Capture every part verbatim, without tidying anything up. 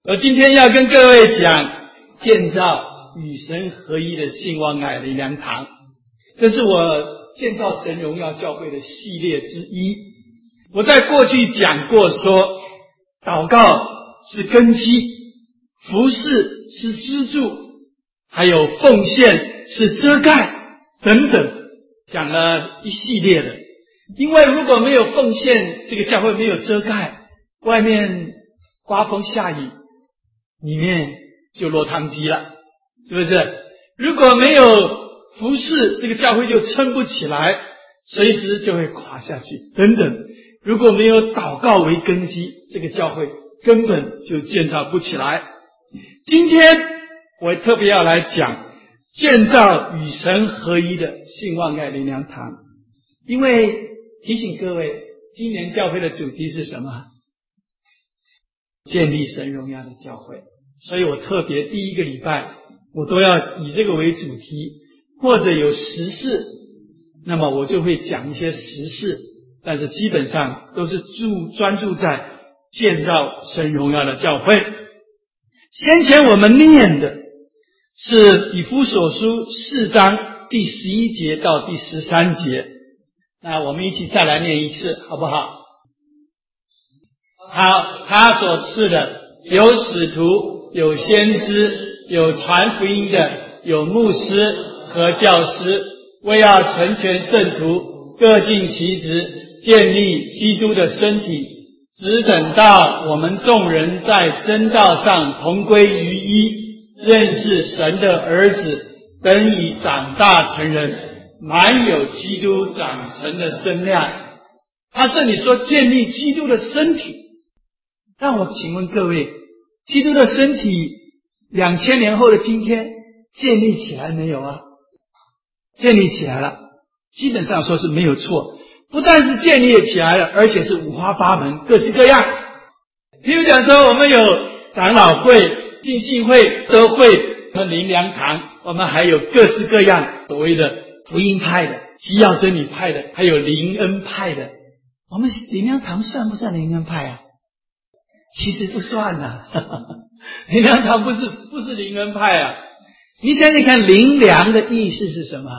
我今天要跟各位讲建造与神合一的信望爱灵粮堂，这是我建造神荣耀教会的系列之一。我在过去讲过说，祷告是根基，服事是支柱，还有奉献是遮盖等等，讲了一系列的。因为如果没有奉献，这个教会没有遮盖，外面刮风下雨，里面就落汤鸡了，是不是？如果没有服事，这个教会就撑不起来，随时就会垮下去等等。如果没有祷告为根基，这个教会根本就建造不起来。今天我特别要来讲建造与神合一的信望爱灵粮堂，因为提醒各位，今年教会的主题是什么？建立神荣耀的教会。所以我特别第一个礼拜我都要以这个为主题，或者有时事，那么我就会讲一些时事，但是基本上都是注专注在建造神荣耀的教会。先前我们念的是以弗所书四章第十一节到第十三节，那我们一起再来念一次好不好？好，他所赐的有使徒，有先知，有传福音的，有牧师和教师，为要成全圣徒，各尽其职，建立基督的身体，只等到我们众人在真道上同归于一，认识神的儿子，等以长大成人，满有基督长成的身量。他这里说建立基督的身体，让我请问各位，基督的身体两千年后的今天建立起来没有啊？建立起来了，基本上说是没有错。不但是建立起来了，而且是五花八门，各式各样。譬如讲说，我们有长老会、浸信会、德会和灵粮堂，我们还有各式各样所谓的福音派的、基要真理派的，还有灵恩派的。我们灵粮堂算不算灵恩派啊？其实不算啊，灵粮堂不是不是灵恩派啊。你想想看，灵粮的意思是什么？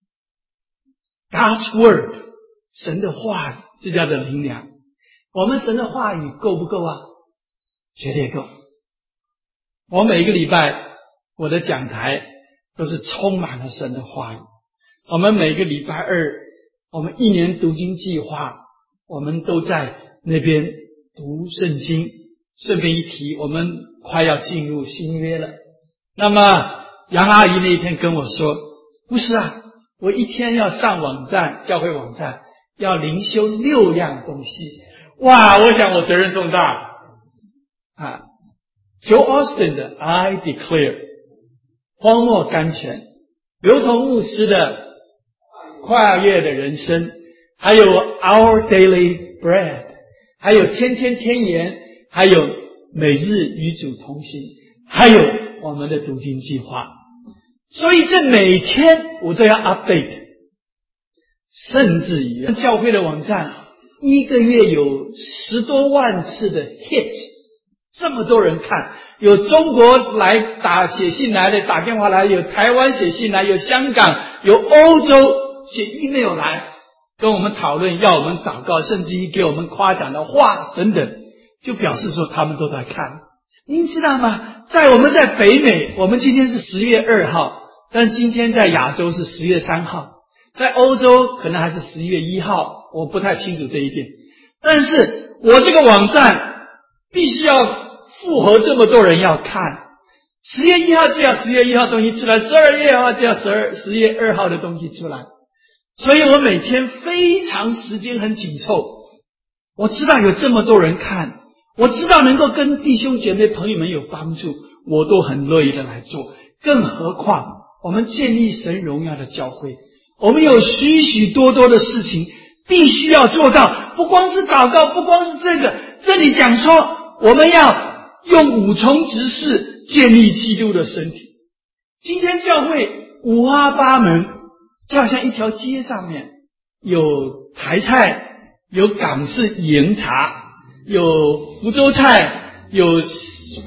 God's word， 神的话语，这叫做灵粮。我们神的话语够不够啊？绝对够。我每一个礼拜我的讲台都是充满了神的话语。我们每个礼拜二，我们一年读经计划，我们都在那边读圣经。顺便一提，我们快要进入新约了。那么杨阿姨那一天跟我说，不是啊，我一天要上网站，教会网站要灵修六样东西。哇，我想我责任重大啊。Joe Austin 的 I Declare， 荒漠甘泉，刘同牧师的跨越的人生，还有 Our Daily Bread， 还有天天天言，还有每日与主同行，还有我们的读经计划。所以这每天我都要 update， 甚至于教会的网站一个月有十多万次的 hit， 这么多人看，有中国来打写信来的，打电话来，有台湾写信来，有香港，有欧洲写 email 来跟我们讨论，要我们祷告，甚至于给我们夸奖的话等等，就表示说他们都在看。您知道吗？在我们在北美，我们今天是十月二号，但今天在亚洲是十月三号，在欧洲可能还是十月一号，我不太清楚这一点。但是我这个网站必须要符合这么多人要看，十月一号就要十月一号东西出来，十二月一号就要十二十月二号的东西出来，所以我每天非常时间很紧凑。我知道有这么多人看，我知道能够跟弟兄姐妹朋友们有帮助，我都很乐意的来做。更何况我们建立神荣耀的教会，我们有许许多多的事情必须要做到，不光是祷告，不光是这个，这里讲说我们要用五重职事建立基督的身体。今天教会五花八门，就好像一条街上面有台菜，有港式盐茶，有福州菜，有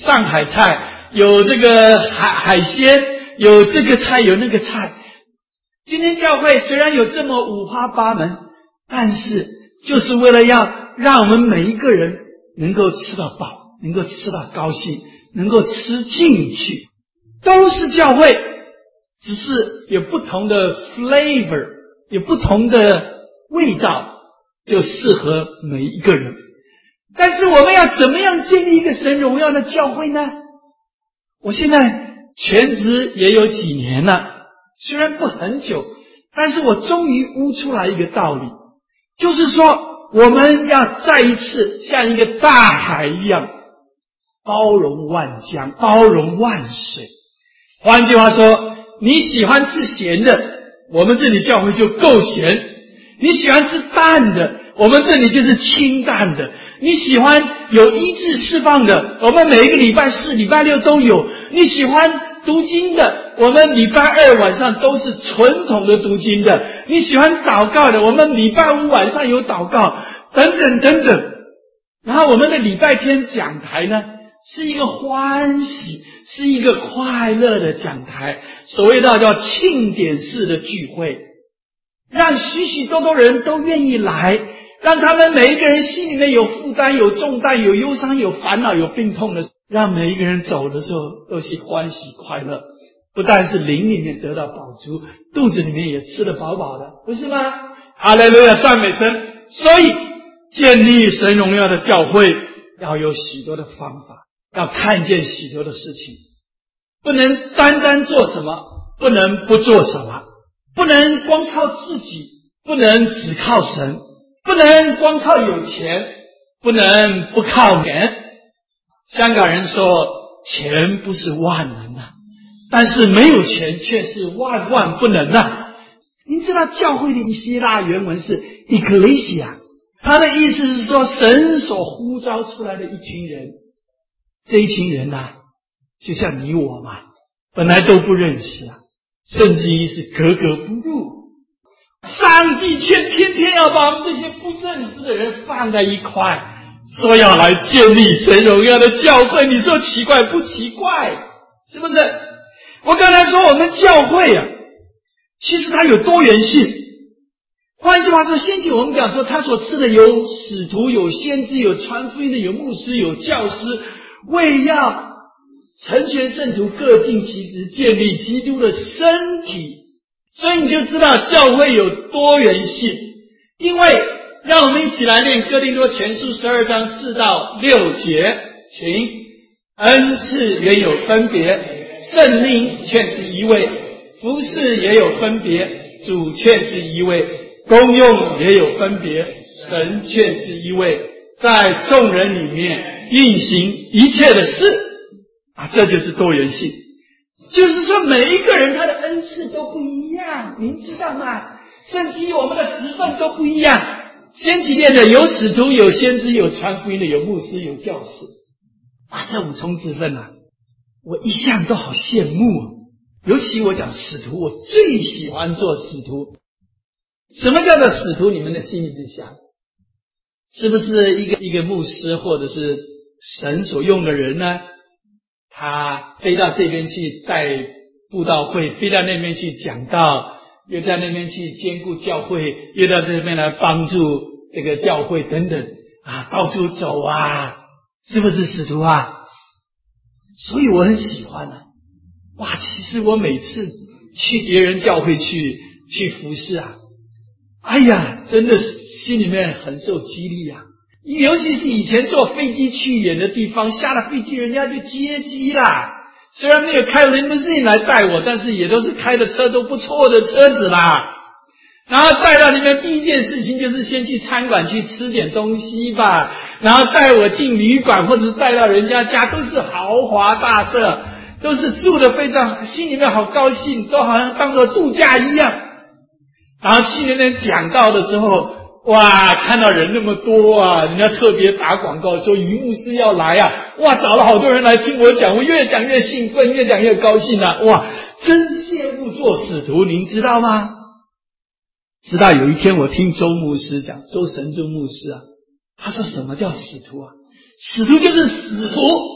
上海菜，有这个海海鲜，有这个菜有那个菜。今天教会虽然有这么五花八门，但是就是为了要让我们每一个人能够吃到饱，能够吃到高兴，能够吃进去，都是教会，只是有不同的 flavor， 有不同的味道，就适合每一个人。但是我们要怎么样建立一个神荣耀的教会呢？我现在全职也有几年了，虽然不很久，但是我终于悟出来一个道理，就是说我们要再一次像一个大海一样包容万江，包容万水。换句话说，你喜欢吃咸的，我们这里教会就够咸；你喜欢吃淡的，我们这里就是清淡的；你喜欢有医治释放的，我们每一个礼拜四、礼拜六都有；你喜欢读经的，我们礼拜二晚上都是传统的读经的；你喜欢祷告的，我们礼拜五晚上有祷告，等等等等。然后我们的礼拜天讲台呢，是一个欢喜，是一个快乐的讲台，所谓的叫庆典式的聚会，让许许多多人都愿意来，让他们每一个人心里面有负担、有重担、有忧伤、有烦恼、有病痛的，让每一个人走的时候都是欢喜快乐，不但是灵里面得到饱足，肚子里面也吃得饱饱的，不是吗？哈利路亚，赞美神。所以建立神荣耀的教会要有许多的方法，要看见许多的事情，不能单单做什么，不能不做什么，不能光靠自己，不能只靠神，不能光靠有钱，不能不靠钱。香港人说钱不是万能啊，但是没有钱却是万万不能啊。您知道教会的希腊原文是 ecclesia， 它的意思是说神所呼召出来的一群人，这一群人啊，就像你我嘛，本来都不认识啊，甚至于是格格不入，上帝却偏偏要把我们这些不认识的人放在一块，说要来建立神荣耀的教会。你说奇怪不奇怪？是不是？我刚才说我们教会啊，其实它有多元性。换句话说，先前我们讲说他所赐的有使徒，有先知，有传福音的，有牧师，有教师，为要成全圣徒，各尽其职，建立基督的身体。所以你就知道教会有多元性。因为让我们一起来念哥林多前书十二章四到六节，请。恩赐原有分别，圣灵却是一位；服事也有分别，主却是一位；功用也有分别，神却是一位，在众人里面运行一切的事啊，这就是多元性。就是说每一个人他的恩赐都不一样，您知道吗？甚至于我们的职分都不一样。先期念的有使徒，有先知，有传福音的，有牧师，有教师啊，这五重职分啊，我一向都好羡慕啊。尤其我讲使徒，我最喜欢做使徒。什么叫做使徒？你们的心里在想，是不是一个一个牧师或者是神所用的人呢？他飞到这边去带布道会，飞到那边去讲道，又在那边去兼顾教会，又到这边来帮助这个教会等等啊，到处走啊，是不是使徒啊？所以我很喜欢啊。哇，其实我每次去别人教会去去服侍啊，哎呀，真的是心里面很受激励啊。尤其是以前坐飞机去远的地方，下了飞机人家就接机啦。虽然没有开limousine来带我，但是也都是开的车都不错的车子啦。然后带到里面第一件事情就是先去餐馆去吃点东西吧，然后带我进旅馆或者带到人家家，都是豪华大舍，都是住的非常，心里面好高兴，都好像当作度假一样。然后去那边讲道的时候，哇，看到人那么多啊，人家特别打广告说于牧师要来啊，哇，找了好多人来听我讲，我越讲越兴奋，越讲越高兴啊，哇，真羡慕做使徒，您知道吗？直到有一天我听周牧师讲，周神中牧师啊，他说什么叫使徒啊？使徒就是使徒，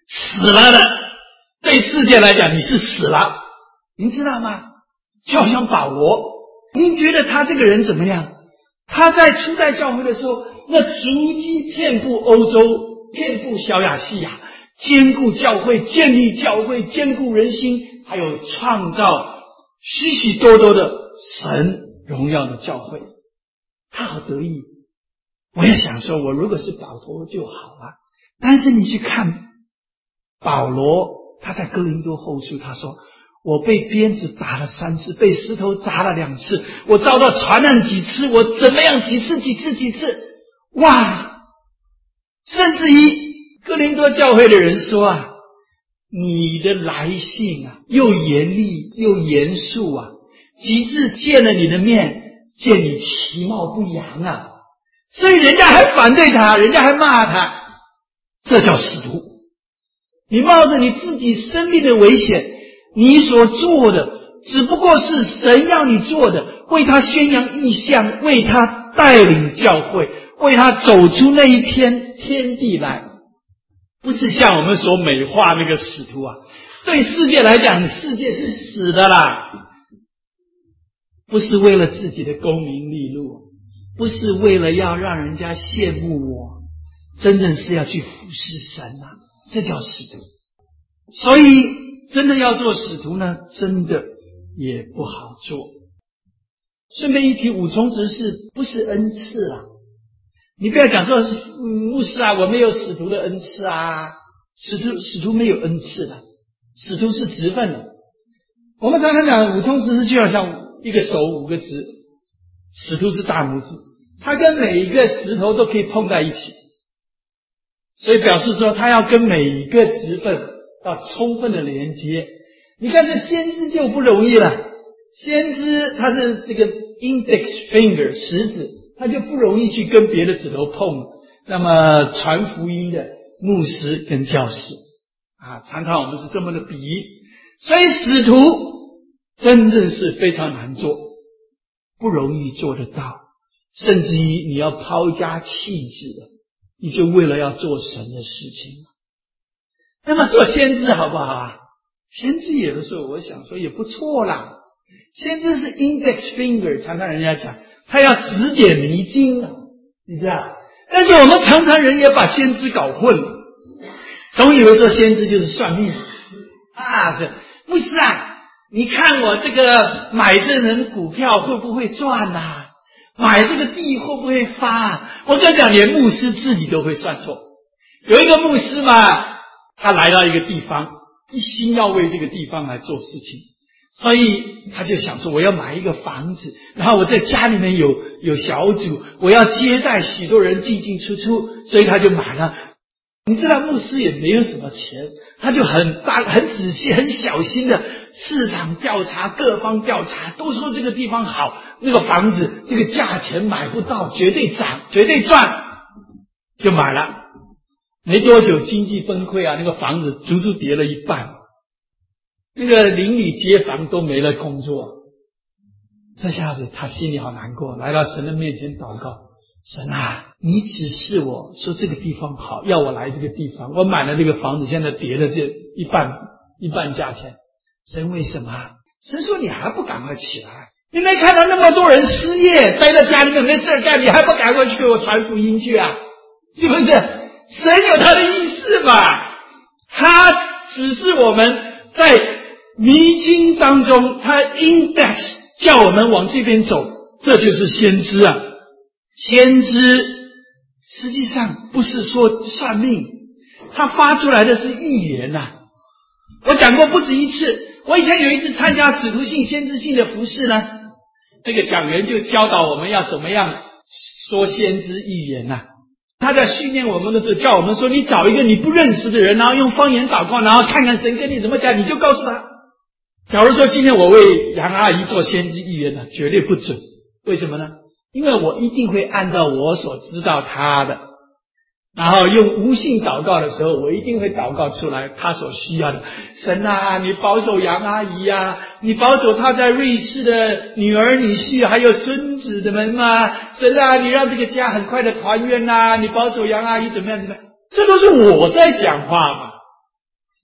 死了的，对世界来讲你是死了，您知道吗？就好像保罗，您觉得他这个人怎么样？他在初代教会的时候，那足迹遍布欧洲，遍布小亚细亚，兼顾教会，建立教会，兼顾人心，还有创造许许多多的神荣耀的教会，他好得意。我也想说，我如果是保罗就好了。但是你去看保罗，他在哥林多后书他说，我被鞭子打了三次，被石头砸了两次，我遭到传染几次，我怎么样几次几次几次，哇！甚至于哥林多教会的人说啊，你的来信啊，又严厉又严肃啊，极致见了你的面，见你其貌不扬啊，所以人家还反对他，人家还骂他，这叫使徒。你冒着你自己生命的危险，你所做的只不过是神要你做的，为他宣扬异象，为他带领教会，为他走出那一片天地来，不是像我们所美化那个使徒啊。对世界来讲，世界是死的啦，不是为了自己的功名利禄，不是为了要让人家羡慕我，真正是要去服侍神啊，这叫使徒。所以真的要做使徒呢，真的也不好做。顺便一提，五重执事不是恩赐啦，你不要讲说是、嗯、牧师啊，我没有使徒的恩赐啊，使徒使徒没有恩赐的，使徒是职分的。我们常常讲五重执事就好像一个手五个指，使徒是大拇指，他跟每一个石头都可以碰在一起，所以表示说他要跟每一个职分要充分的连接。你看这先知就不容易了，先知他是这个 index finger 食指，他就不容易去跟别的指头碰。那么传福音的牧师跟教士啊，常常我们是这么的比喻。所以使徒真正是非常难做，不容易做得到，甚至于你要抛家弃子的，你就为了要做神的事情。那么做先知好不好啊？先知有的时候我想说也不错啦，先知是 index finger， 常常人家讲他要指点迷津啊，你知道。但是我们常常人也把先知搞混了，总以为说先知就是算命啊，这牧师啊，你看我这个买这人股票会不会赚啊，买这个地会不会发啊。我跟你讲，连牧师自己都会算错。有一个牧师嘛，他来到一个地方，一心要为这个地方来做事情，所以他就想说我要买一个房子，然后我在家里面有有小组，我要接待许多人进进出出，所以他就买了。你知道牧师也没有什么钱，他就很大很仔细很小心的市场调查，各方调查，都说这个地方好，那个房子这个价钱买不到，绝对涨绝对赚，就买了。没多久经济崩溃啊，那个房子足足跌了一半，那个邻里街坊都没了工作。这下子他心里好难过，来到神的面前祷告，神啊，你指示我说这个地方好，要我来这个地方，我买了这个房子，现在跌了这一半一半价钱，神为什么？神说你还不赶快起来，你没看到那么多人失业，待在家里面没事干，你还不赶快去给我传福音去啊？是不是？神有他的意思嘛，他指示我们在迷津当中，他 index 叫我们往这边走，这就是先知啊。先知实际上不是说算命，他发出来的是预言啊。我讲过不止一次，我以前有一次参加使徒性先知性的服事呢，这个讲员就教导我们要怎么样说先知预言啊。他在训练我们的时候叫我们说，你找一个你不认识的人，然后用方言祷告，然后看看神跟你怎么讲，你就告诉他。假如说今天我为杨阿姨做先知预言呢，绝对不准。为什么呢？因为我一定会按照我所知道他的，然后用无性祷告的时候，我一定会祷告出来他所需要的。神啊，你保守杨阿姨啊，你保守她在瑞士的女儿女婿还有孙子的们啊，神啊，你让这个家很快的团圆啊，你保守杨阿姨怎么样怎么样，这都是我在讲话嘛。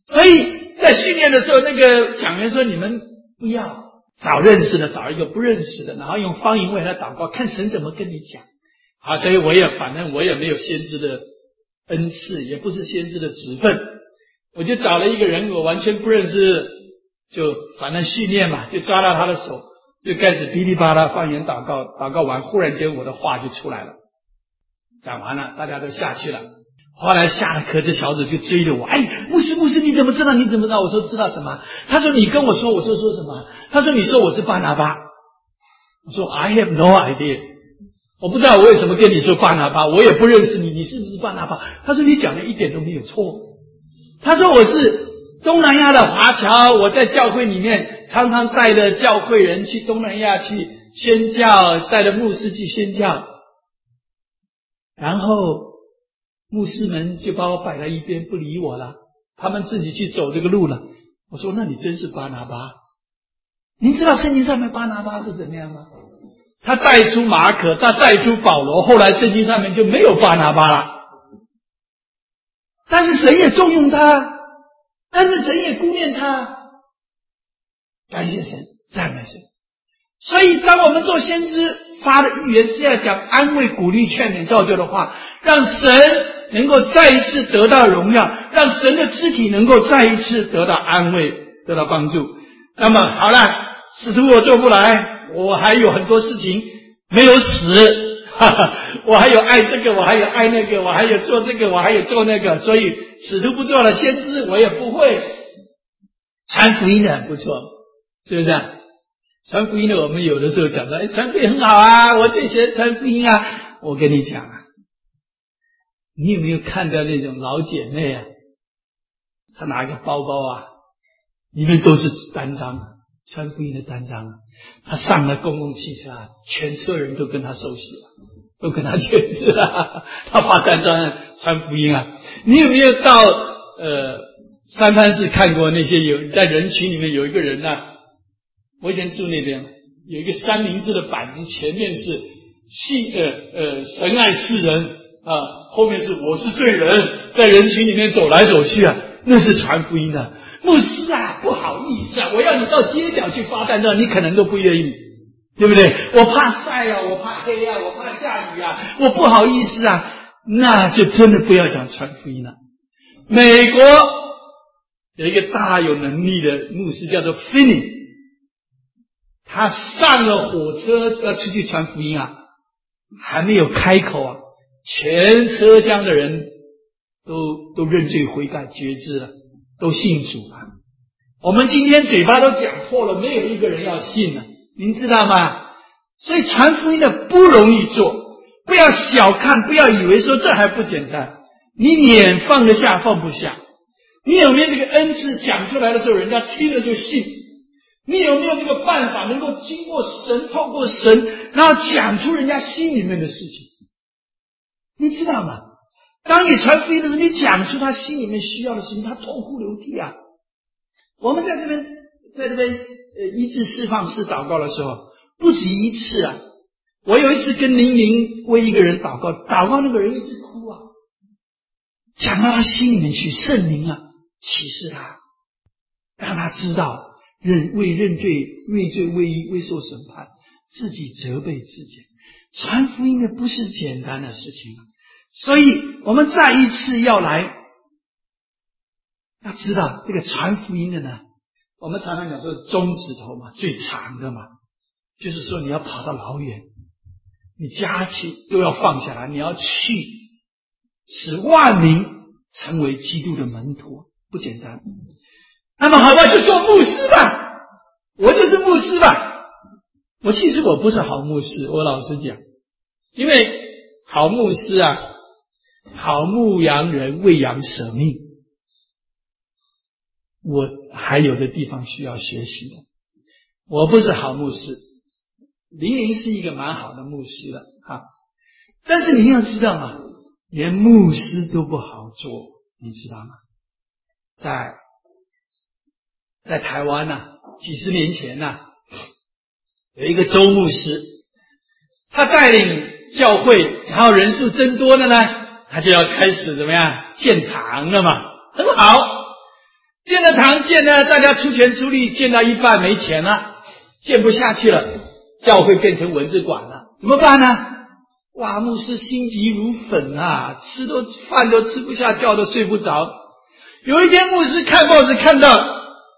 所以在训练的时候，那个讲员说：“你们不要找认识的，找一个不认识的，然后用方言为他祷告，看神怎么跟你讲。”好，所以我也反正我也没有先知的恩赐，也不是先知的职分，我就找了一个人我完全不认识，就反正训练嘛，就抓到他的手，就开始噼里啪啦方言祷告，祷告完，忽然间我的话就出来了，讲完了，大家都下去了。后来下了课，这小子就追着我，哎，牧师牧师，你怎么知道？你怎么知道？我说知道什么？他说你跟我说，我说说什么？他说你说我是巴拿巴，我说 I have no idea， 我不知道我为什么跟你说巴拿巴，我也不认识你，你是不是巴拿巴？他说你讲的一点都没有错。他说我是东南亚的华侨，我在教会里面常常带着教会人去东南亚去宣教，带着牧师去宣教，然后牧师们就把我摆在一边不理我了，他们自己去走这个路了。我说那你真是巴拿巴。您知道圣经上面巴拿巴是怎么样吗？他带出马可，他带出保罗，后来圣经上面就没有巴拿巴了。但是神也重用他，但是神也顾念他，感谢神，赞美神。所以当我们做先知发的预言是要讲安慰、鼓励、劝勉、造就的话，让神能够再一次得到荣耀，让神的肢体能够再一次得到安慰，得到帮助。那么好了，使徒我做不来，我还有很多事情没有死，哈哈，我还有爱这个，我还有爱那个，我还有做这个，我还有做那个，所以使徒不做了，先知我也不会。传福音的很不错，是不是啊？传福音的我们有的时候讲说，哎，传福音很好啊，我最喜欢传福音啊。我跟你讲啊，你有没有看到那种老姐妹啊，她拿一个包包啊，里面都是单张，传福音的单张，她上了公共汽车啊，全车人都跟她受洗了，都跟她决志了，她发单张传福音啊。你有没有到呃三藩市看过那些有在人群里面有一个人啊，我以前住那边，有一个三明治的板子，前面是信呃呃神爱世人啊，后面是我是罪人，在人群里面走来走去啊，那是传福音的。牧师啊，不好意思啊，我要你到街角去发单张，你可能都不愿意，对不对？我怕晒啊，我怕黑啊，我怕下雨啊，我不好意思啊，那就真的不要讲传福音了。美国有一个大有能力的牧师叫做 Finney， 他上了火车要出去传福音啊，还没有开口啊，全车厢的人都都认罪悔改觉知了，都信主了。我们今天嘴巴都讲破了，没有一个人要信了，您知道吗？所以传福音的不容易做，不要小看，不要以为说这还不简单，你脸放得下放不下，你有没有这个恩赐讲出来的时候人家听了就信，你有没有这个办法能够经过神，透过神，然后讲出人家心里面的事情，你知道吗？当你传福音的时候，你讲出他心里面需要的事情，他痛哭流涕啊。我们在这边在这边呃医治释放式祷告的时候，不止一次啊。我有一次跟灵灵为一个人祷告，祷告那个人一直哭啊，讲到他心里面去，圣灵啊启示他，让他知道认为认罪畏罪畏畏受审判，自己责备自己。传福音的不是简单的事情啊，所以我们再一次要来要知道这个传福音的呢，我们常常讲说中指头嘛，最长的嘛，就是说你要跑到老远，你家去都要放下来，你要去使万民成为基督的门徒，不简单。那么好吧，就做牧师吧，我就是牧师吧。我其实我不是好牧师，我老实讲，因为好牧师啊，好牧羊人为羊舍命，我还有的地方需要学习的。我不是好牧师，林林是一个蛮好的牧师了啊，但是你要知道啊，连牧师都不好做，你知道吗？在在台湾啊，几十年前啊，有一个周牧师，他带领教会，然后人数增多了呢，他就要开始怎么样建堂了嘛，很好。 建呢，大家出钱出力，建到一半没钱了，建不下去了，教会变成文字馆了，怎么办呢？哇，牧师心急如焚啊，吃都饭都吃不下，觉都睡不着。有一天牧师看报纸看到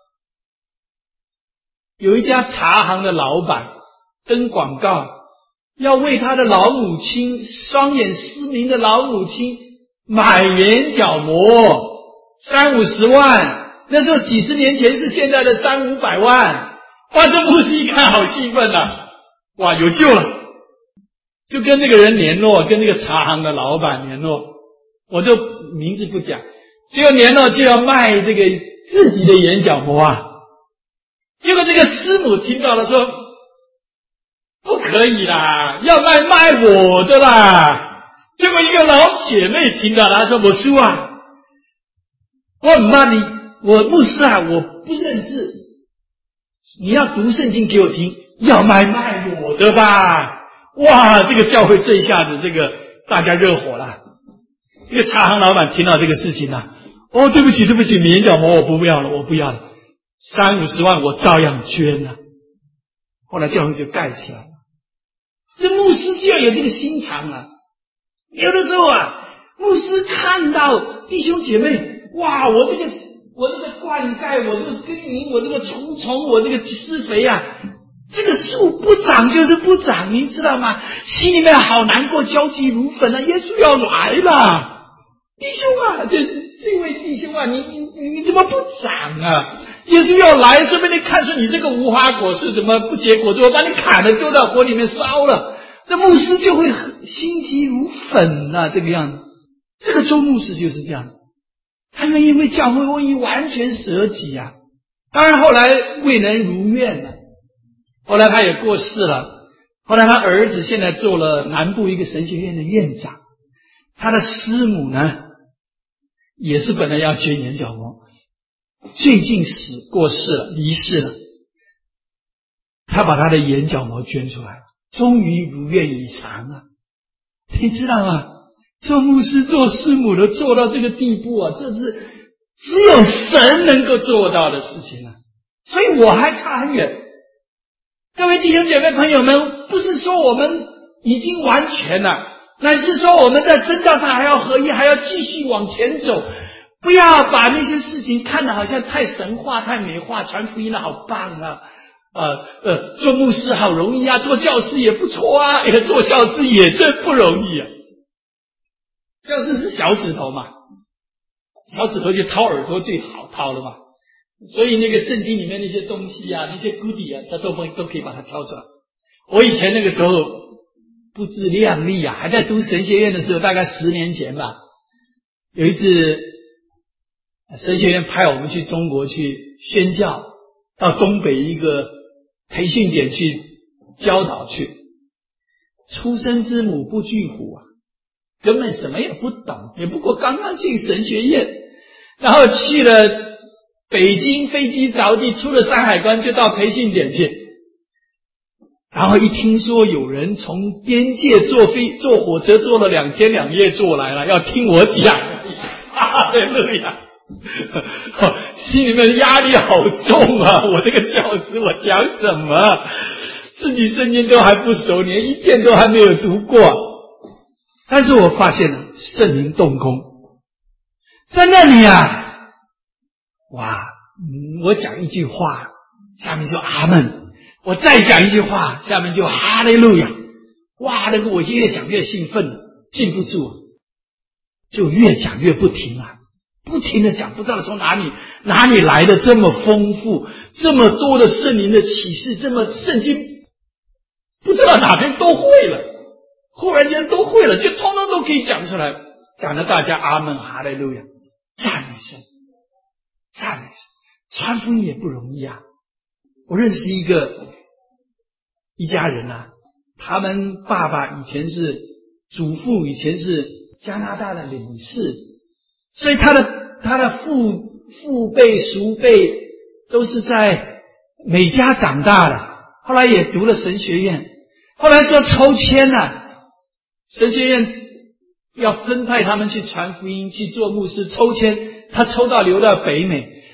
有一家茶行的老板登广告，要为他的老母亲，双眼失明的老母亲买眼角膜，三五十万，那时候几十年前是现在的三五百万。哇，这牧师一看好兴奋啊，哇，有救了，就跟那个人联络，跟那个茶行的老板联络，我就名字不讲，结果联络就要卖这个自己的眼角膜啊。结果这个师母听到了说，不可以啦，要卖卖我的啦。结果一个老姐妹听到了，她说，我叔啊，我很怕你，我牧师啊，我不认字，你要读圣经给我听，要卖卖我的吧。哇，这个教会这一下子这个大家热火了。这个茶行老板听到这个事情啊，哦，对不起对不起，眼角膜我不要了，我不要了，三五十万我照样捐了。后来教会就盖起来了。这牧师就要有这个心肠啊。有的时候啊，牧师看到弟兄姐妹，哇，我这个我这个灌溉，我这个耕耘，我这个除虫，我这个施肥啊，这个树不长就是不长，您知道吗？心里面好难过，焦急如焚啊！耶稣要来了，弟兄啊，这这位弟兄啊，你你你怎么不长啊？耶稣要来，顺便你看出你这个无花果树怎么不结果子，我把你砍了丢到火里面烧了。那牧师就会心急如焚啊，这个样子。这个周牧师就是这样，他愿意为教会愿意完全舍己啊。当然后来未能如愿了，后来他也过世了。后来他儿子现在做了南部一个神学院的院长，他的师母呢也是本来要捐眼角膜，最近死过世了，离世了，他把他的眼角膜捐出来了，终于如愿以偿啊。你知道吗？做牧师做师母的做到这个地步啊，这是只有神能够做到的事情啊。所以我还差很远。各位弟兄姐妹朋友们，不是说我们已经完全了，乃是说我们在真道上还要合一，还要继续往前走。不要把那些事情看得好像太神话太美化，传福音的好棒啊，呃呃，做牧师好容易啊，做教师也不错啊，哎，做教师也真不容易啊。教师是小指头嘛，小指头就掏耳朵最好掏了嘛，所以那个圣经里面那些东西啊，那些 goodie 啊，他都都可以把它挑出来。我以前那个时候不自量力啊，还在读神学院的时候，大概十年前吧，有一次神学院派我们去中国去宣教，到东北一个培训点去教导去。初生之母不惧虎啊，根本什么也不懂，也不过刚刚进神学院，然后去了北京，飞机着地，出了山海关就到培训点去，然后一听说有人从边界坐飞坐火车坐了两天两夜坐来了，要听我讲，哈利路亚，心里面压力好重啊！我这个教师我讲什么？自己圣经都还不熟，连一遍都还没有读过。但是我发现了圣灵动工，在那里啊，哇！我讲一句话，下面就阿们；我再讲一句话，下面就哈利路亚。哇！那个我越讲越兴奋，禁不住，就越讲越不停啊，不停的讲，不知道从哪里哪里来的这么丰富，这么多的圣灵的启示，这么圣经不知道哪边都会了，忽然间都会了，就通通都可以讲出来，讲得大家阿们哈利路亚，赞美神，赞美神。传福音也不容易啊！我认识一个一家人啊，他们爸爸以前是祖父，以前是加拿大的领事，所以他的他的父父辈叔辈都是在美加长大的，后来也读了神学院，后来说抽签啊，神学院要分派他们去传福音，去做牧师，抽签他抽到留到北美。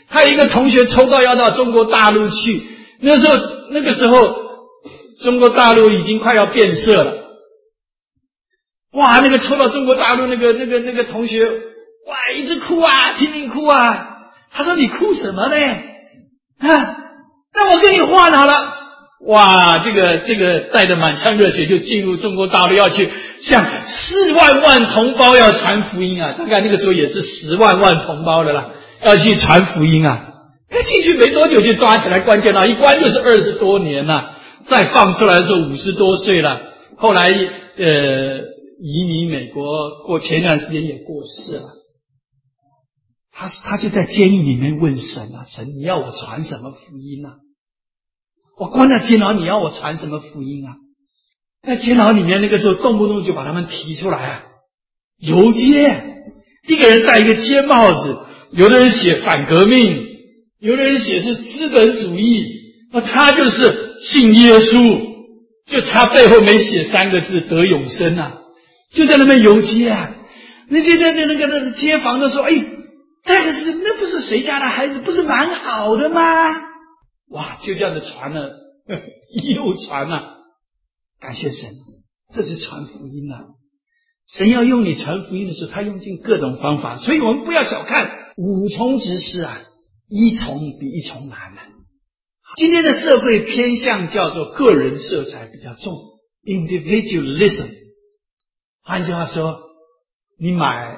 他有一个同学抽到要到中国大陆去，那时候那个时候中国大陆已经快要变色了。哇，那个抽到中国大陆那个那个那个同学，哇，一直哭啊，拼命哭啊。他说：“你哭什么呢？啊，那我跟你换好了。”哇，这个这个带着满腔热血就进入中国大陆，要去向四万万同胞要传福音啊！大概那个时候也是十万万同胞的啦，要去传福音啊。进去没多久就抓起来关监牢，一关就是二十多年了。再放出来的时候五十多岁了，后来呃移民美国，过前段时间也过世了。他他就在监狱里面问神啊，神你要我传什么福音啊？我关在监牢，你要我传什么福音啊？在监牢里面那个时候动不动就把他们提出来啊，游街，一个人戴一个尖帽子，有的人写反革命，有的人写是资本主义，那他就是信耶稣，就他背后没写三个字得永生啊，就在那边游街啊。那些在那个那个街坊都说，哎，那个是那不是谁家的孩子，不是蛮好的吗？哇，就这样的传了，呵呵一路传啊，感谢神，这是传福音啊。神要用你传福音的时候，他用尽各种方法，所以我们不要小看五重职事啊，一重比一重难啊。今天的社会偏向叫做个人色彩比较重 ，individualism。换句话说，你买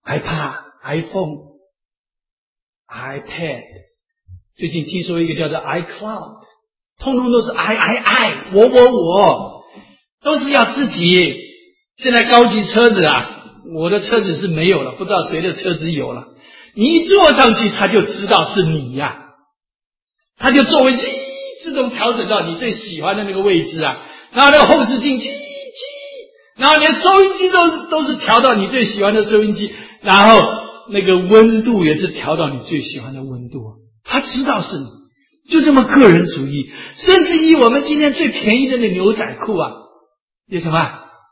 iPad、iPhone、iPad， 最近听说一个叫做 iCloud， 通通都是 I I I， 我我我，都是要自己。现在高级车子啊，我的车子是没有了，不知道谁的车子有了。你一坐上去，他就知道是你呀、啊，他就作为自动调整到你最喜欢的那个位置啊，然后那个后视镜叽叽，然后连收音机都都是调到你最喜欢的收音机，然后那个温度也是调到你最喜欢的温度，他知道是你，就这么个人主义。甚至于我们今天最便宜的那牛仔裤啊，有什么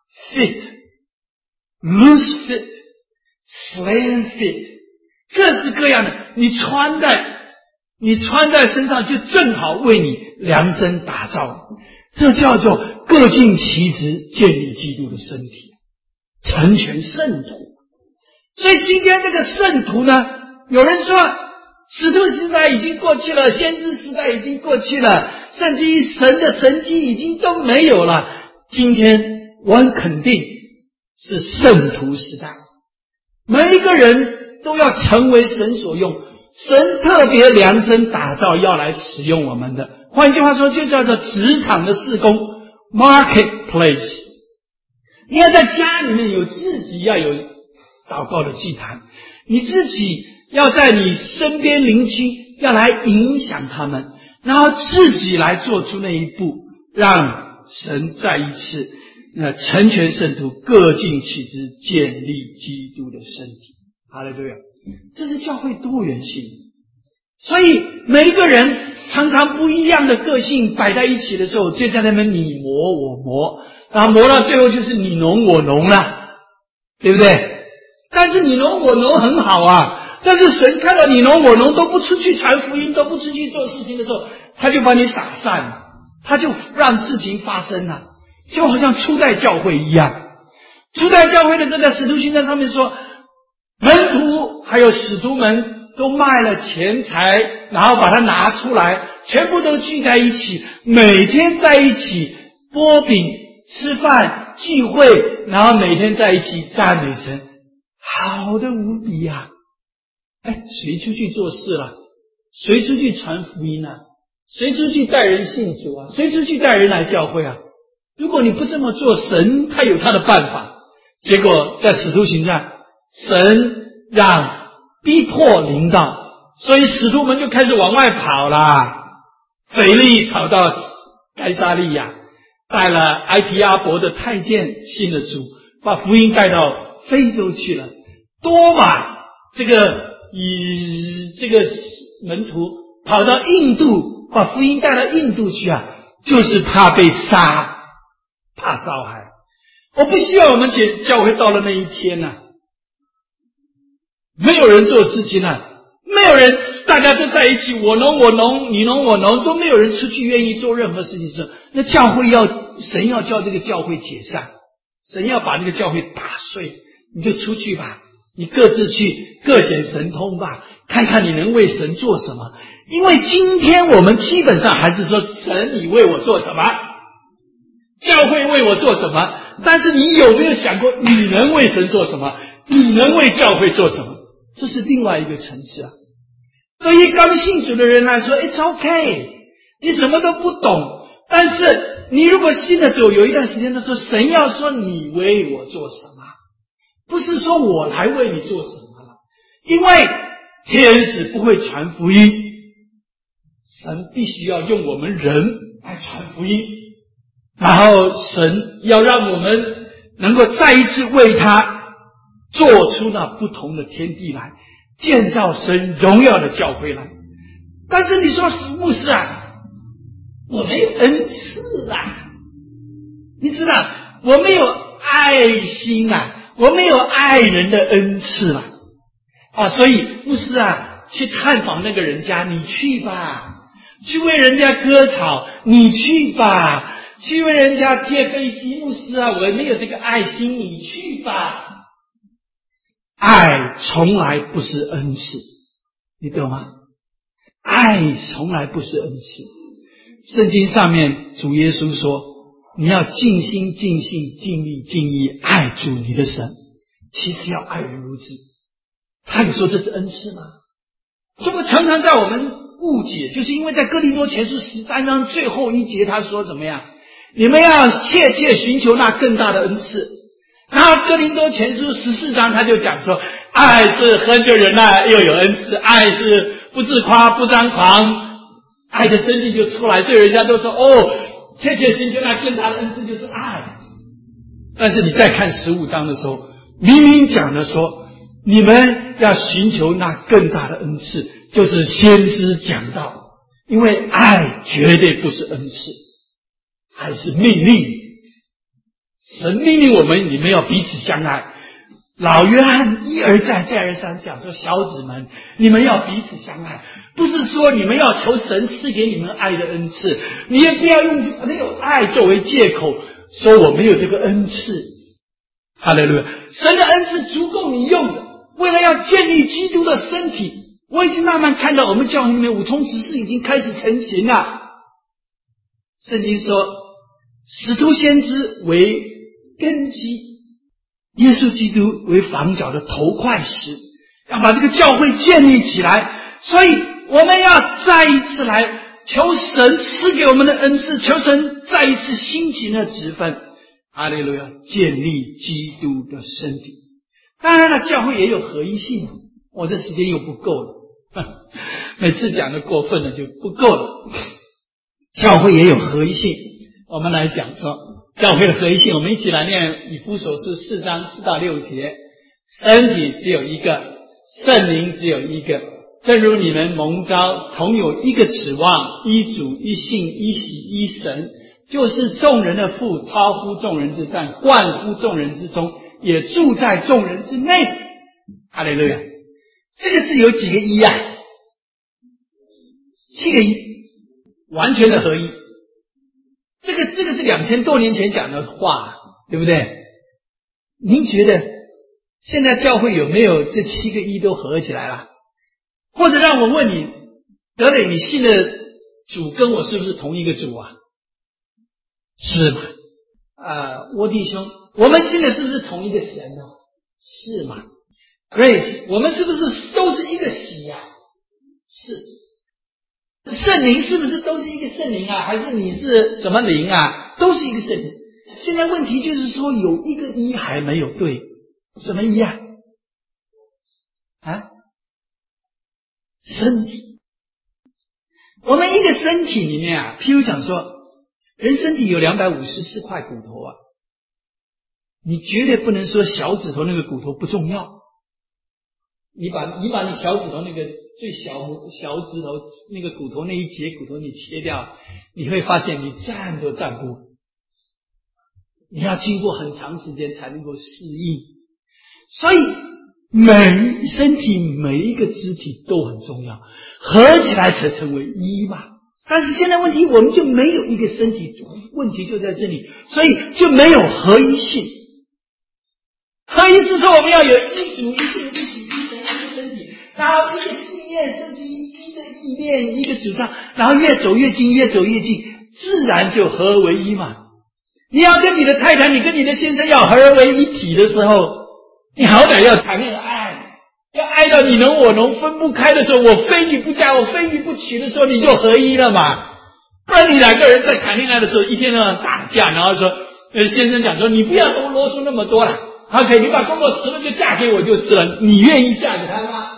fit、loose fit、slim fit， 各式各样的，你穿在你穿在身上就正好为你量身打造，这叫做各尽其职，建立基督的身体，成全圣徒。所以今天这个圣徒呢，有人说使徒时代已经过去了，先知时代已经过去了，甚至于神的神迹已经都没有了。今天我很肯定是圣徒时代，每一个人都要成为神所用，神特别量身打造要来使用我们的。换句话说，就叫做职场的事工 marketplace。 你要在家里面有自己要有祷告的祭坛，你自己要在你身边邻居要来影响他们，然后自己来做出那一步，让神再一次呃成全圣徒，各尽其职，建立基督的身体。哈利路亚！这是教会多元性，所以每一个人常常不一样的个性摆在一起的时候，就在那边你磨我磨，然后磨到最后就是你侬我侬了，对不对？但是你侬我侬很好啊，但是神看到你侬我侬都不出去传福音，都不出去做事情的时候，他就把你撒散了，他就让事情发生了，就好像初代教会一样。初代教会的这个使徒行传上面说，门徒还有使徒们都卖了钱财，然后把它拿出来，全部都聚在一起，每天在一起剥饼吃饭聚会，然后每天在一起赞美神，好的无比啊！哎，谁出去做事了？谁出去传福音啊？谁出去带人信主啊？谁出去带人来教会啊？如果你不这么做，神他有他的办法。结果在使徒行传，神让逼迫临到，所以使徒们就开始往外跑啦。腓力跑到该撒利亚，带了埃提阿伯的太监信了主，把福音带到非洲去了。多马这个以这个门徒跑到印度，把福音带到印度去啊，就是怕被杀，怕遭害。我不希望我们教会到了那一天啊，没有人做事情啊， 没有人，大家都在一起，我侬我侬，你侬我侬，都没有人出去愿意做任何事情的时候，那教会要神要叫这个教会解散，神要把这个教会打碎，你就出去吧，你各自去各显神通吧，看看你能为神做什么。因为今天我们基本上还是说，神你为我做什么，教会为我做什么，但是你有没有想过你能为神做什么，你能为教会做什么，这是另外一个层次啊。对于刚信主的人来说 It's okay， 你什么都不懂，但是你如果信了主有一段时间的时候，神要说你为我做什么，不是说我来为你做什么了。因为天使不会传福音，神必须要用我们人来传福音，然后神要让我们能够再一次为他做出那不同的天地来，建造神荣耀的教会来。但是你说牧师啊，我没有恩赐啊，你知道我没有爱心啊，我没有爱人的恩赐啊，啊，所以牧师啊，去探访那个人家，你去吧；去为人家割草，你去吧；去为人家借飞机，牧师啊，我没有这个爱心，你去吧。爱从来不是恩赐，你懂吗？爱从来不是恩赐。圣经上面主耶稣说，你要尽心尽性尽力尽意爱主你的神，其实要爱人如子。他有说这是恩赐吗？这个常常在我们误解，就是因为在哥林多前书十三章最后一节他说怎么样，你们要切切寻求那更大的恩赐。然后哥林多前书十四章他就讲说，爱是恒久忍耐，又有恩赐，爱是不自夸不张狂，爱的真谛就出来。所以人家都说哦，切切寻求那更大的恩赐就是爱。但是你再看十五章的时候，明明讲的说你们要寻求那更大的恩赐，就是先知讲道。因为爱绝对不是恩赐，爱是命令。神命令我们，你们要彼此相爱。老约翰一而再再而三讲说，小子们，你们要彼此相爱，不是说你们要求神赐给你们爱的恩赐，你也不要用没有爱作为借口说我没有这个恩赐。哈利路亚！神的恩赐足够你用的，为了要建立基督的身体。我已经慢慢看到我们教会里面五通执事已经开始成型了。圣经说使徒先知为根基，耶稣基督为房角的头块石，要把这个教会建立起来。所以我们要再一次来求神赐给我们的恩赐，求神再一次兴起那职分，哈利路亚，建立基督的身体。当然了，教会也有合一性，我的时间又不够了，每次讲的过分了就不够了。教会也有合一性，我们来讲说教会的合一性，我们一起来念以弗所书四章四到六节。身体只有一个，圣灵只有一个，正如你们蒙召同有一个指望，一主一信一喜一神，就是众人的父，超乎众人之上，贯乎众人之中，也住在众人之内。哈利路亚！这个是有几个一啊？七个一，完全的合一。这个这个是两千多年前讲的话，对不对？您觉得现在教会有没有这七个一都合起来了？或者让我问你，德磊，你信的主跟我是不是同一个主啊？是吗？呃，窝弟兄，我们信的是不是同一个神呢？是吗 ？Grace， 我们是不是都是一个喜呀、啊？是。圣灵是不是都是一个圣灵啊？还是你是什么灵啊？都是一个圣灵。现在问题就是说有一个一还没有对，什么一啊？啊？身体。我们一个身体里面啊，譬如讲说，人身体有两百五十四块骨头啊，你绝对不能说小指头那个骨头不重要。你把你把你小指头那个最小小指头那个骨头那一节骨头你切掉，你会发现你站都站不稳，你要经过很长时间才能够适应。所以每身体每一个肢体都很重要，合起来才成为一嘛。但是现在问题，我们就没有一个身体，问题就在这里，所以就没有合一性。合一是说我们要有一主一性一体一神一个身体，然后一个信念，甚至一个意念，一个主张，然后越走越近，越走越近，自然就合而为一嘛。你要跟你的太太，你跟你的先生要合而为一体的时候，你好歹要谈恋爱，要爱到你侬我侬分不开的时候，我非你不嫁，我非你不娶的时候，你就合一了嘛。不然你两个人在谈恋爱的时候，一天到晚打架，然后说，呃，先生讲说，你不要多啰嗦那么多了。OK， 你把工作辞了就嫁给我就是了，你愿意嫁给他吗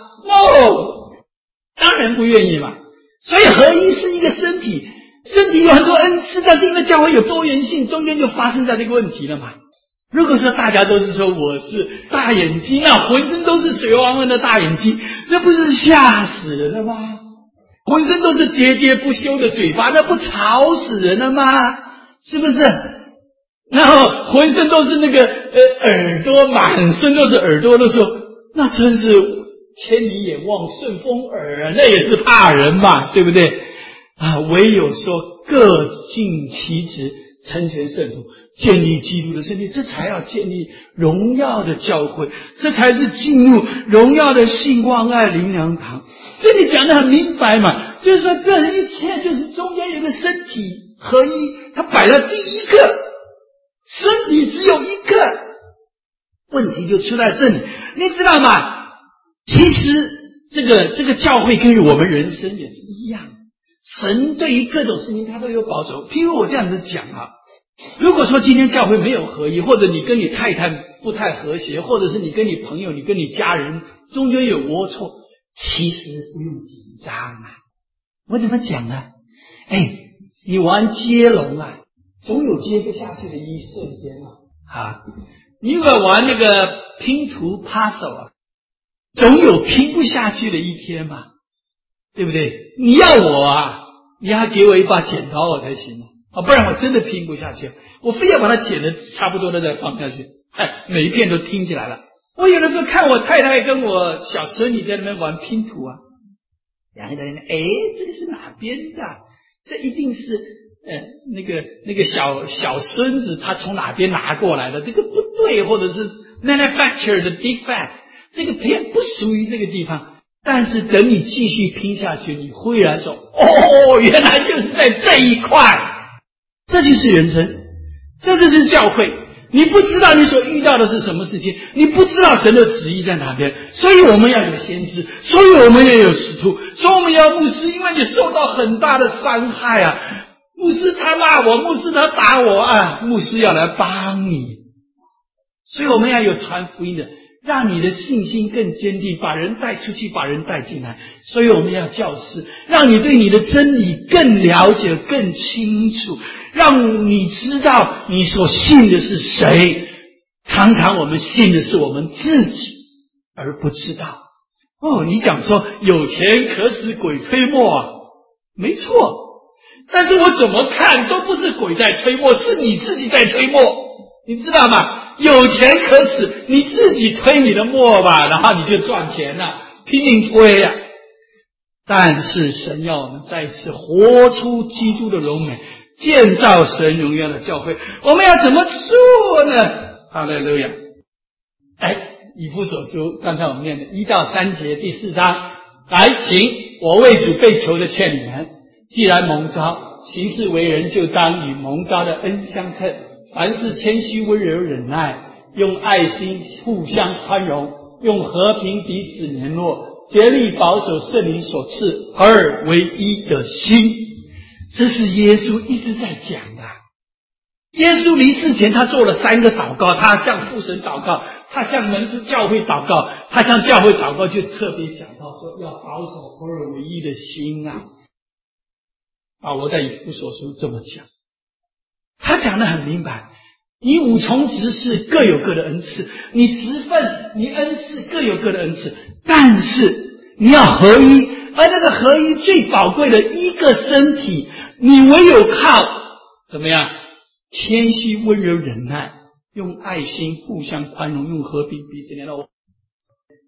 ？No， 当然不愿意嘛。所以合一是一个身体，身体有很多恩赐，但是因为教会有多元性，中间就发生在这个问题了嘛。如果说大家都是说我是大眼睛，那浑身都是水汪汪的大眼睛，那不是吓死人了吗？浑身都是喋喋不休的嘴巴，那不吵死人了吗？是不是？然后浑身都是那个呃耳朵，满身都是耳朵的时候，那真是千里眼望顺风耳啊，那也是怕人嘛，对不对啊？唯有说各尽其职，成全圣徒，建立基督的身体，这才要建立荣耀的教会，这才是进入荣耀的信望爱灵粮堂。这里讲得很明白嘛，就是说这一切就是中间有个身体合一，它摆在第一个，身体只有一个，问题就出在这里，你知道吗？其实这个这个教会跟我们人生也是一样，神对于各种事情他都有保守。譬如我这样子讲啊，如果说今天教会没有合一，或者你跟你太太不太和谐，或者是你跟你朋友你跟你家人中间有龌龊，其实不用紧张啊。我怎么讲呢？哎，你玩接龙啊，总有接不下去的一瞬间啊。啊，你如果玩那个拼图 puzzle 啊，总有拼不下去的一天嘛，对不对？你要我啊，你要给我一把剪刀我才行啊，不然我真的拼不下去，我非要把它剪得差不多的再放下去，哎，每一片都拼起来了。我有的时候看我太太跟我小孙女在那边玩拼图啊，两个人，哎，这个是哪边的？这一定是呃那个那个小小孙子他从哪边拿过来的？这个不对，或者是 manufactured defect， 这个片不属于这个地方。但是等你继续拼下去，你忽然说，哦，原来就是在这一块。这就是人生，这就是教会。你不知道你所遇到的是什么事情，你不知道神的旨意在哪边，所以我们要有先知，所以我们要有使徒，所以我们要牧师，因为你受到很大的伤害啊，牧师他骂我，牧师他打我啊，牧师要来帮你，所以我们要有传福音的，让你的信心更坚定，把人带出去，把人带进来。所以我们要教师，让你对你的真理更了解，更清楚，让你知道你所信的是谁。常常我们信的是我们自己，而不知道。哦，你讲说有钱可使鬼推磨啊，没错，但是我怎么看都不是鬼在推磨，是你自己在推磨，你知道吗？有钱可使，你自己推你的磨吧，然后你就赚钱了，拼命推啊。但是神要我们再一次活出基督的荣美，建造神荣耀的教会，我们要怎么做呢？哈利路亚！哎，以弗所书刚才我们念的一到三节第四章，来，请我为主被囚的劝你们，既然蒙召，行事为人就当与蒙召的恩相称，凡事谦虚温柔忍耐，用爱心互相宽容，用和平彼此联络，竭力保守圣灵所赐合而为一的心。这是耶稣一直在讲的。耶稣离世前他做了三个祷告，他向父神祷告，他向门徒教会祷告，他向教会祷告，就特别讲到说要保守合而为一的心啊。保罗在以弗所书这么讲，他讲得很明白，你五重职事各有各的恩赐，你职分你恩赐各有各的恩赐，但是你要合一，而那个合一最宝贵的一个身体，你唯有靠怎么样？谦虚温柔忍耐，用爱心互相宽容，用和平彼此联络。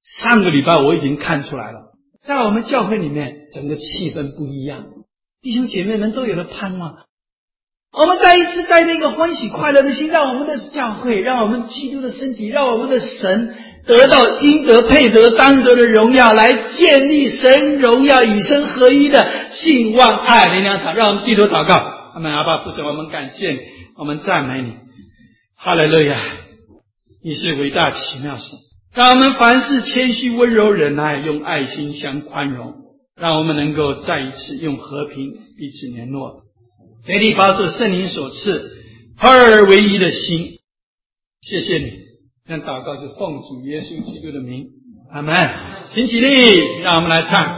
上个礼拜我已经看出来了，在我们教会里面整个气氛不一样，弟兄姐妹们都有了盼望。我们再一次带那个欢喜快乐的心，让我们的教会，让我们基督的身体，让我们的神得到应得配得当得的荣耀，来建立神荣耀以身合一的信望爱灵粮堂。让我们低头祷告。阿们。阿爸父神，我们感谢你，我们赞美你。哈利路亚，你是伟大奇妙神。让我们凡事谦虚温柔忍耐，用爱心相宽容，让我们能够再一次用和平彼此联络，竭力保守圣灵所赐合而为一的心。谢谢你，让祷告是奉主耶稣基督的名，阿们。请起立，让我们来唱。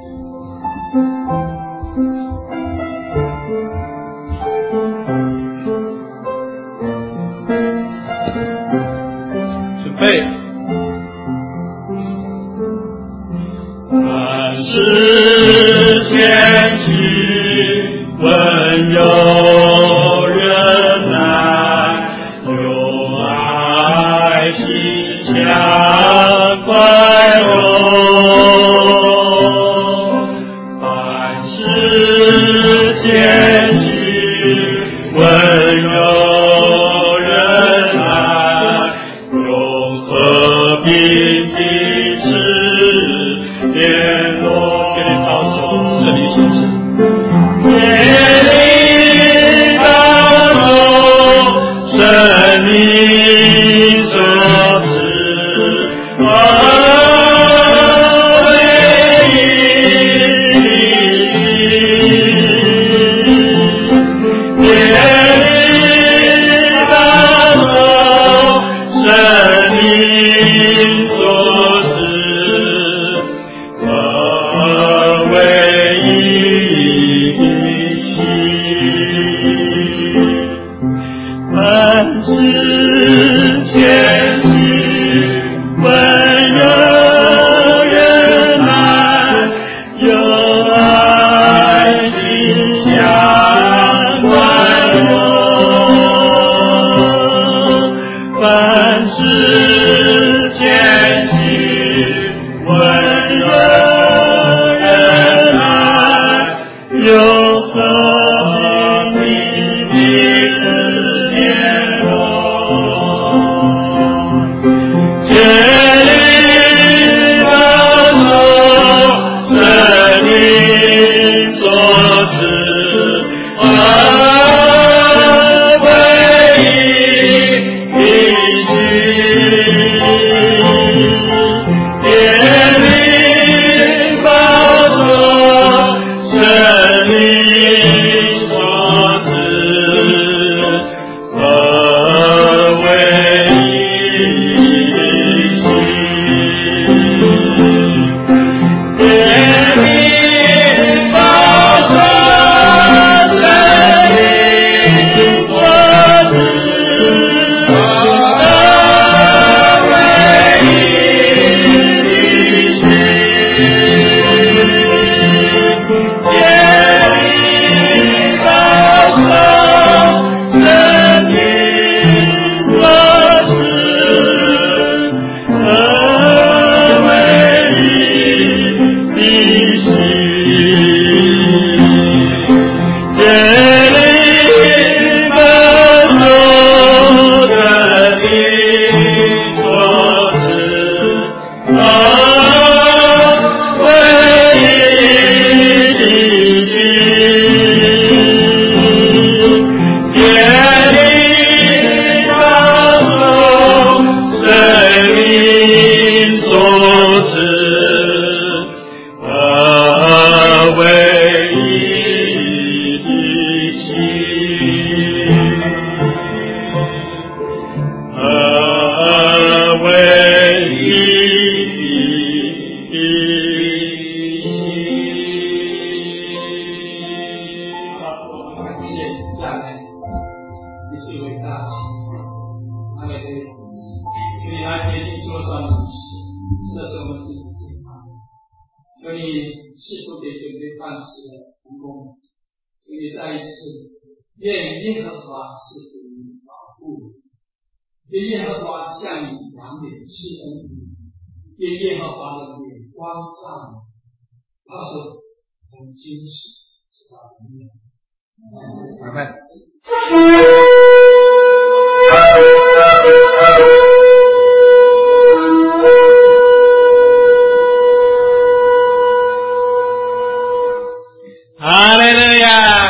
准备。 凡事谦虚温柔忍耐，用爱心相宽容。凡事谦虚温柔忍耐，用和平彼此联络，竭力保守圣灵所赐，竭力保守圣灵所赐，合为一心，竭力保守圣灵所赐。凡事谦虚温柔忍耐，用爱心相宽容。凡事谦虚温柔忍耐，用和平彼此联络，竭力保守圣灵所赐，合为一心，竭力保守圣灵所赐，合为一心，竭力保守圣灵所赐，合为一心，竭力保守圣灵所赐，合为一心，竭力保守圣灵所赐，合为一心，竭力保守圣灵所赐，合为一心，合为一心。 我们感谢赞美你是伟大的神。阿门。求你来洁净桌上的饮食，吃的是我们自己健康。求你赐福给准备饭食的同工。求你再一次，愿耶和华赐福你，保护你。愿耶和华向你扬脸施恩于你。 愿耶和华的脸光照你，到时候从今时直到永远。阿们。 哈利路亚。